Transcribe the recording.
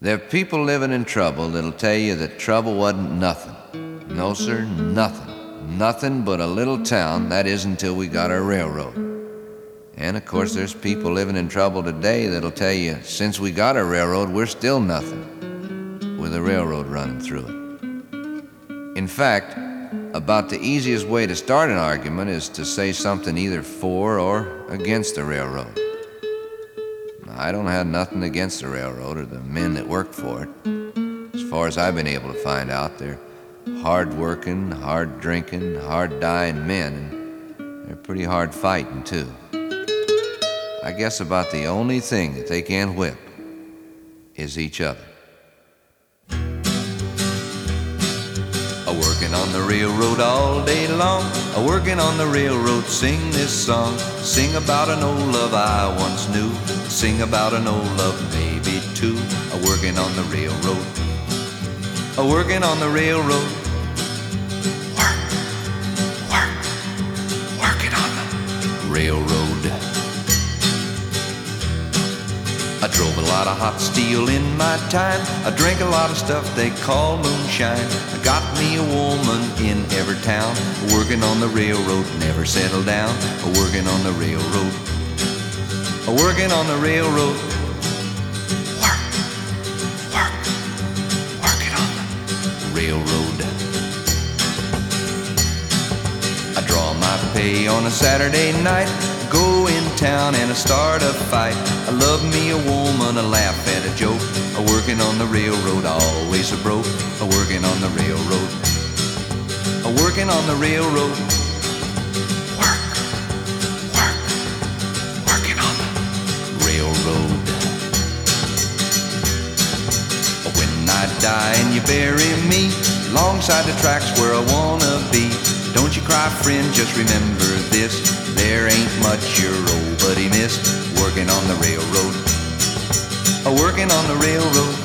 There are people living in trouble that'll tell you that trouble wasn't nothing. No, sir, nothing. Nothing but a little town, that is until we got our railroad. And of course there's people living in trouble today that'll tell you since we got our railroad, we're still nothing, with a railroad running through it. In fact, about the easiest way to start an argument is to say something either for or against the railroad. I don't have nothing against the railroad or the men that work for it. As far as I've been able to find out, they're hard-working, hard-drinking, hard-dying men, and they're pretty hard fighting, too. I guess about the only thing that they can't whip is each other. A-working on the railroad all day long, a-working on the railroad, sing this song. Sing about an old love I once knew, sing about an old love maybe two. A-working on the railroad, a-working on the railroad. Working on the railroad. I drove a lot of hot steel in my time, I drank a lot of stuff they call moonshine. I got me a woman in every town, working on the railroad, never settled down. Working on the railroad, working on the railroad. Working on the railroad. I draw my pay on a Saturday night, go in town and I start a fight. I love me a woman, I laugh at a joke. Working on the railroad, always a broke. Working on the railroad, working on the railroad. Working on the railroad. When I die and you bury me alongside the tracks where I wanna be, don't you cry, friend, just remember this: there ain't much your old buddy missed. Working on the railroad, working on the railroad.